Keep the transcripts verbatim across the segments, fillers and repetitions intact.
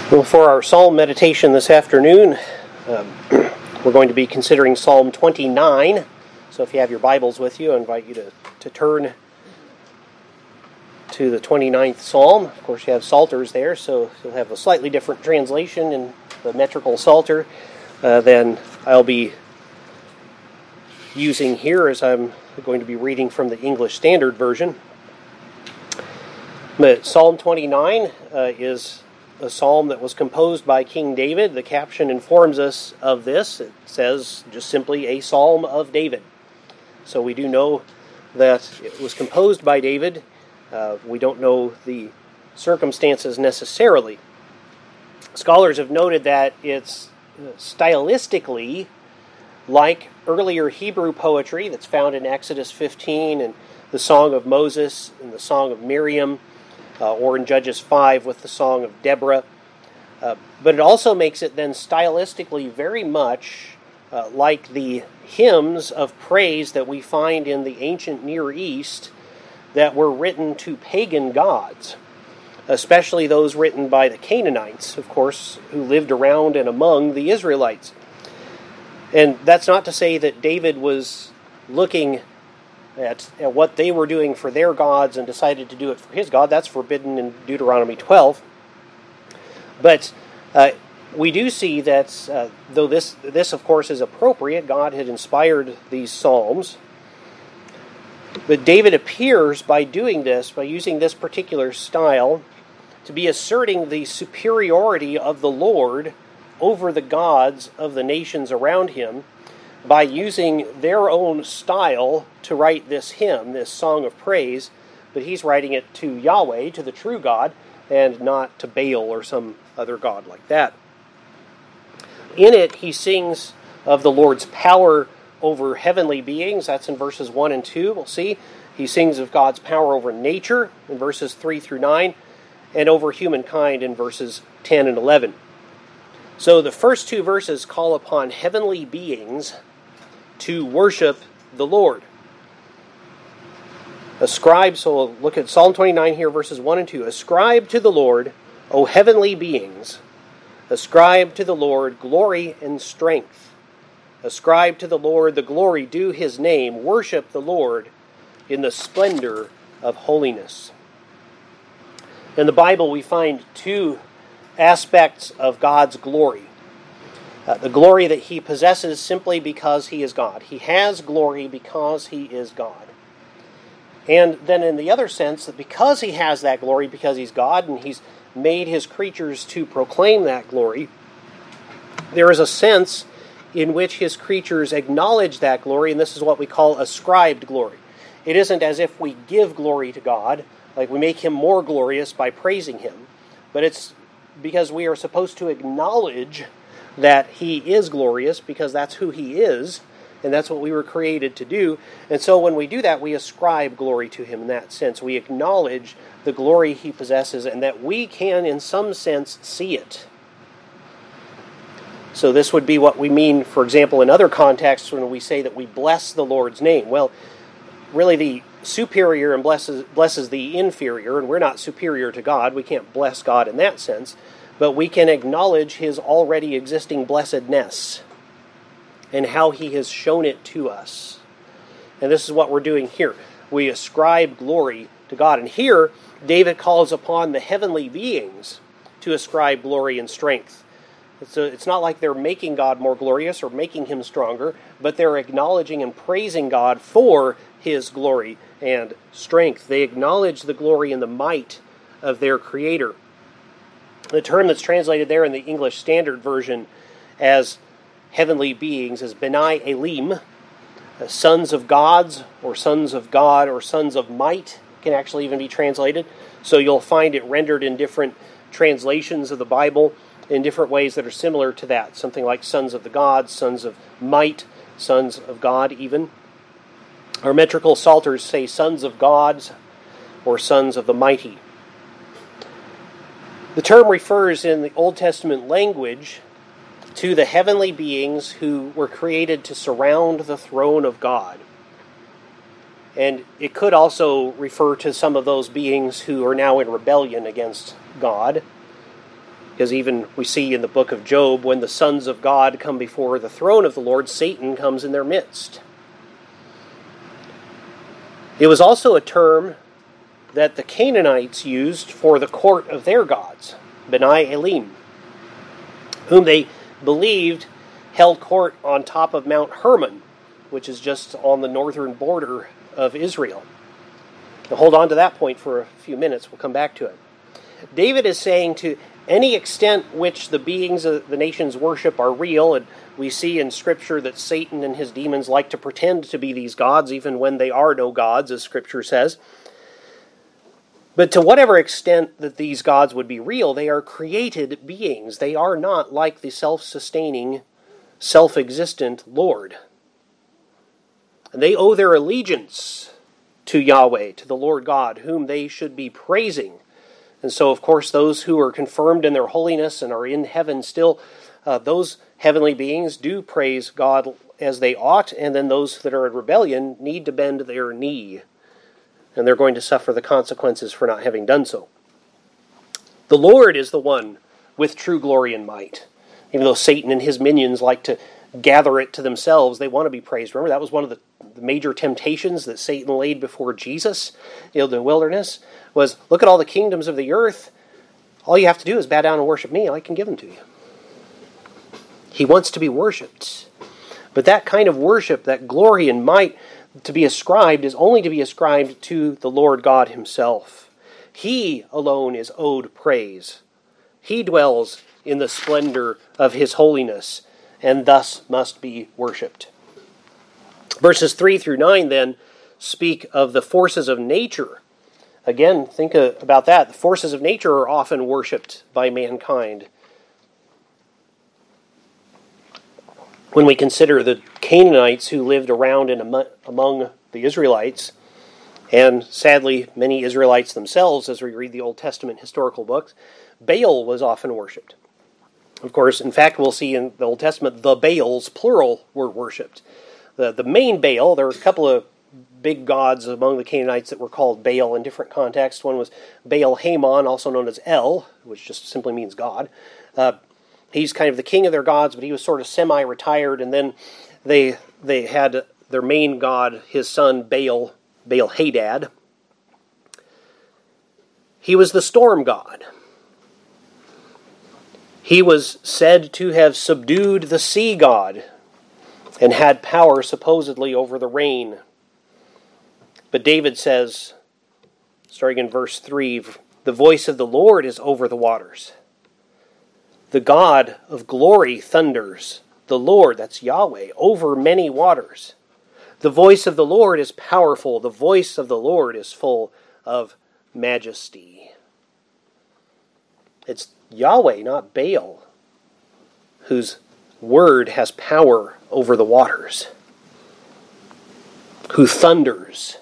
Well, for our psalm meditation this afternoon, um, we're going to be considering Psalm twenty-nine. So if you have your Bibles with you, I invite you to, to turn to the twenty-ninth Psalm. Of course, you have Psalters there, so you'll have a slightly different translation in the metrical Psalter uh, than I'll be using here, as I'm going to be reading from the English Standard Version. But Psalm twenty-nine uh, is a psalm that was composed by King David. The caption informs us of this. It says just simply a psalm of David. So we do know that it was composed by David. Uh, we don't know the circumstances necessarily. Scholars have noted that it's stylistically like earlier Hebrew poetry that's found in Exodus fifteen and the Song of Moses and the Song of Miriam, Uh, or in Judges five with the Song of Deborah. Uh, but it also makes it then stylistically very much uh, like the hymns of praise that we find in the ancient Near East that were written to pagan gods, especially those written by the Canaanites, of course, who lived around and among the Israelites. And that's not to say that David was looking At, at what they were doing for their gods and decided to do it for his God. That's forbidden in Deuteronomy twelve. But uh, we do see that, uh, though this, this, of course, is appropriate, God had inspired these psalms. But David appears, by doing this, by using this particular style, to be asserting the superiority of the Lord over the gods of the nations around him, by using their own style to write this hymn, this song of praise, but he's writing it to Yahweh, to the true God, and not to Baal or some other god like that. In it, he sings of the Lord's power over heavenly beings. That's in verses one and two. We'll see. He sings of God's power over nature in verses three through nine, and over humankind in verses ten and eleven. So the first two verses call upon heavenly beings to worship the Lord. Ascribe, so we'll look at Psalm twenty-nine here, verses one and two. Ascribe to the Lord, O heavenly beings. Ascribe to the Lord glory and strength. Ascribe to the Lord the glory due his name. Worship the Lord in the splendor of holiness. In the Bible, we find two aspects of God's glory. Uh, the glory that he possesses simply because he is God. He has glory because he is God. And then in the other sense, that because he has that glory, because he's God, and he's made his creatures to proclaim that glory, there is a sense in which his creatures acknowledge that glory, and this is what we call ascribed glory. It isn't as if we give glory to God, like we make him more glorious by praising him, but it's because we are supposed to acknowledge that he is glorious, because that's who he is, and that's what we were created to do. And so when we do that, we ascribe glory to him in that sense. We acknowledge the glory he possesses, and that we can, in some sense, see it. So this would be what we mean, for example, in other contexts when we say that we bless the Lord's name. Well, really the superior and blesses, blesses the inferior, and we're not superior to God. We can't bless God in that sense. But we can acknowledge his already existing blessedness and how he has shown it to us. And this is what we're doing here. We ascribe glory to God. And here, David calls upon the heavenly beings to ascribe glory and strength. So it's not like they're making God more glorious or making him stronger, but they're acknowledging and praising God for his glory and strength. They acknowledge the glory and the might of their Creator. The term that's translated there in the English Standard Version as heavenly beings is Benai Elim, sons of gods, or sons of God, or sons of might, can actually even be translated. So you'll find it rendered in different translations of the Bible in different ways that are similar to that. Something like sons of the gods, sons of might, sons of God even. Our metrical psalters say sons of gods, or sons of the mighty. The term refers in the Old Testament language to the heavenly beings who were created to surround the throne of God. And it could also refer to some of those beings who are now in rebellion against God. Because even we see in the book of Job, when the sons of God come before the throne of the Lord, Satan comes in their midst. It was also a term that the Canaanites used for the court of their gods, Beni Elim, whom they believed held court on top of Mount Hermon, which is just on the northern border of Israel. Now hold on to that point for a few minutes. We'll come back to it. David is saying to any extent which the beings of the nations worship are real, and we see in Scripture that Satan and his demons like to pretend to be these gods, even when they are no gods, as Scripture says. But to whatever extent that these gods would be real, they are created beings. They are not like the self-sustaining, self-existent Lord. And they owe their allegiance to Yahweh, to the Lord God, whom they should be praising. And so, of course, those who are confirmed in their holiness and are in heaven still, uh, those heavenly beings do praise God as they ought, and then those that are in rebellion need to bend their knee, and they're going to suffer the consequences for not having done so. The Lord is the one with true glory and might. Even though Satan and his minions like to gather it to themselves, they want to be praised. Remember, that was one of the, the major temptations that Satan laid before Jesus in the wilderness, was, look at all the kingdoms of the earth. All you have to do is bow down and worship me. I can give them to you. He wants to be worshipped. But that kind of worship, that glory and might to be ascribed, is only to be ascribed to the Lord God himself. He alone is owed praise. He dwells in the splendor of his holiness, and thus must be worshipped. Verses three through nine then speak of the forces of nature. Again, think about that. The forces of nature are often worshipped by mankind. When we consider the Canaanites who lived around and among the Israelites, and sadly many Israelites themselves, as we read the Old Testament historical books, Baal was often worshipped. Of course, in fact, we'll see in the Old Testament, the Baals, plural, were worshipped. The, the main Baal, there were a couple of big gods among the Canaanites that were called Baal in different contexts. One was Baal Hamon, also known as El, which just simply means God. Uh, he's kind of the king of their gods, but he was sort of semi-retired, and then they they had their main god, his son Baal, Baal Hadad. He was the storm god. He was said to have subdued the sea god and had power supposedly over the rain. But David says, starting in verse three, the voice of the Lord is over the waters. The God of glory thunders. The Lord, that's Yahweh, over many waters. The voice of the Lord is powerful. The voice of the Lord is full of majesty. It's Yahweh, not Baal, whose word has power over the waters, who thunders,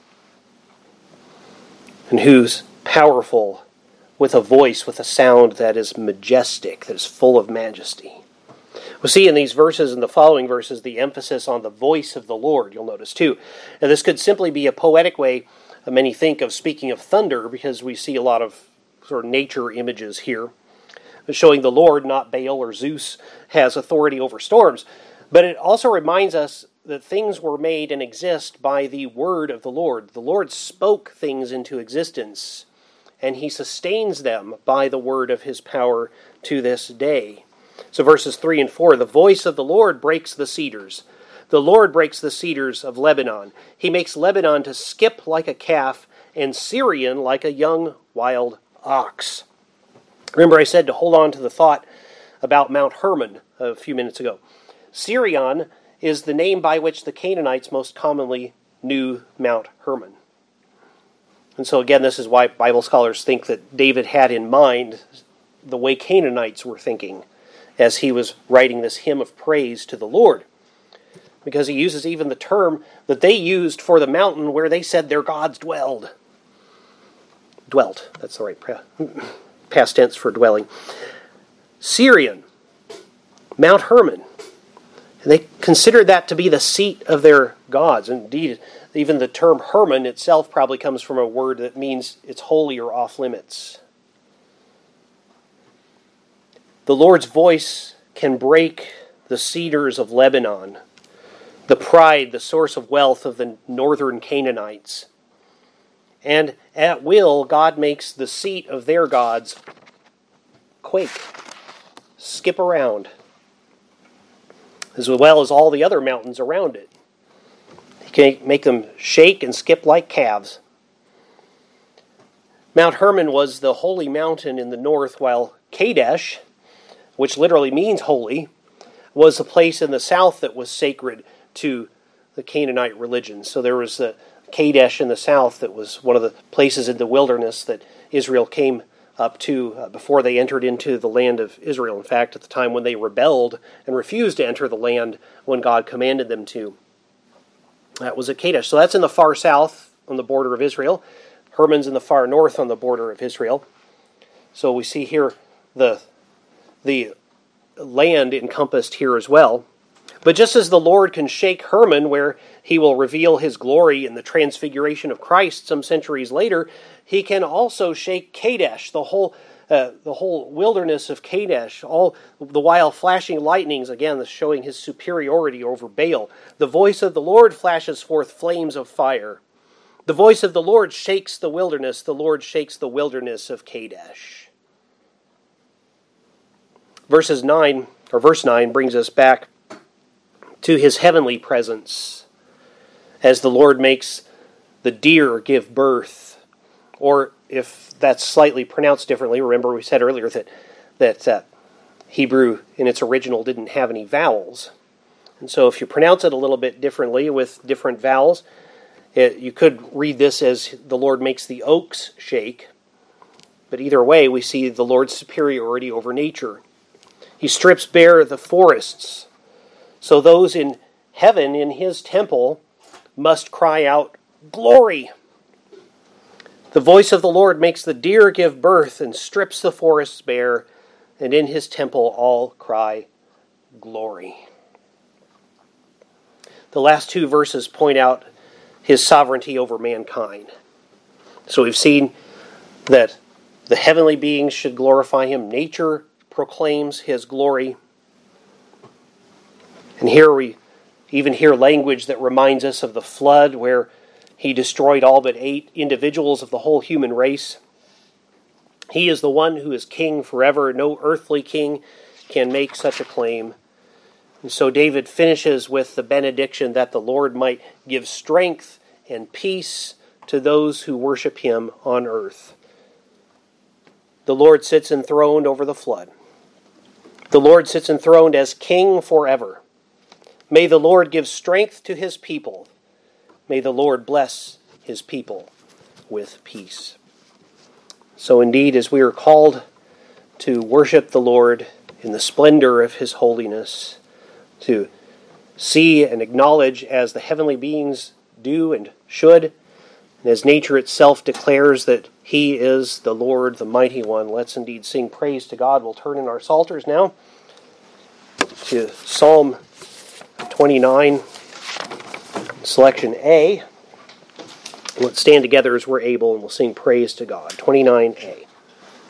and who's powerful with a voice, with a sound that is majestic, that is full of majesty. We'll see in these verses and the following verses the emphasis on the voice of the Lord, you'll notice too. And this could simply be a poetic way, many think, of speaking of thunder, because we see a lot of sort of nature images here, showing the Lord, not Baal or Zeus, has authority over storms. But it also reminds us that things were made and exist by the word of the Lord. The Lord spoke things into existence, and he sustains them by the word of his power to this day. So verses three and four, the voice of the Lord breaks the cedars. The Lord breaks the cedars of Lebanon. He makes Lebanon to skip like a calf, and Syrian like a young wild ox. Remember I said to hold on to the thought about Mount Hermon a few minutes ago. Sirion is the name by which the Canaanites most commonly knew Mount Hermon. And so again, this is why Bible scholars think that David had in mind the way Canaanites were thinking as he was writing this hymn of praise to the Lord. Because he uses even the term that they used for the mountain where they said their gods dwelled. Dwelt, that's the right past tense for dwelling. Syrian, Mount Hermon. And they considered that to be the seat of their gods. Indeed, even the term Hermon itself probably comes from a word that means it's holy or off limits. The Lord's voice can break the cedars of Lebanon, the pride, the source of wealth of the northern Canaanites. And at will, God makes the seat of their gods quake, skip around, as well as all the other mountains around it. He can make them shake and skip like calves. Mount Hermon was the holy mountain in the north, while Kadesh, which literally means holy, was the place in the south that was sacred to the Canaanite religion. So there was the Kadesh in the south that was one of the places in the wilderness that Israel came up to uh, before they entered into the land of Israel. In fact, at the time when they rebelled and refused to enter the land when God commanded them to. That was at Kadesh. So that's in the far south on the border of Israel. Hermon's in the far north on the border of Israel. So we see here the, the land encompassed here as well. But just as the Lord can shake Hermon, where he will reveal his glory in the transfiguration of Christ some centuries later, he can also shake Kadesh, the whole uh, the whole wilderness of Kadesh, all the while flashing lightnings, again showing his superiority over Baal. The voice of the Lord flashes forth flames of fire. The voice of the Lord shakes the wilderness. The Lord shakes the wilderness of Kadesh. Verses nine, or verse nine brings us back to his heavenly presence, as the Lord makes the deer give birth. Or if that's slightly pronounced differently, remember we said earlier that, that uh, Hebrew in its original didn't have any vowels. And so if you pronounce it a little bit differently with different vowels, it, you could read this as the Lord makes the oaks shake. But either way, we see the Lord's superiority over nature. He strips bare the forests. So those in heaven, in his temple, must cry out, "Glory!" The voice of the Lord makes the deer give birth and strips the forests bare, and in his temple all cry, "Glory!" The last two verses point out his sovereignty over mankind. So we've seen that the heavenly beings should glorify him. Nature proclaims his glory. And here we even hear language that reminds us of the flood, where he destroyed all but eight individuals of the whole human race. He is the one who is king forever. No earthly king can make such a claim. And so David finishes with the benediction that the Lord might give strength and peace to those who worship him on earth. The Lord sits enthroned over the flood. The Lord sits enthroned as king forever. May the Lord give strength to his people. May the Lord bless his people with peace. So indeed, as we are called to worship the Lord in the splendor of his holiness, to see and acknowledge as the heavenly beings do and should, and as nature itself declares that he is the Lord, the mighty one, let's indeed sing praise to God. We'll turn in our psalters now to Psalm twenty-nine, selection A. Let's stand together as we're able, and we'll sing praise to God. twenty-nine A.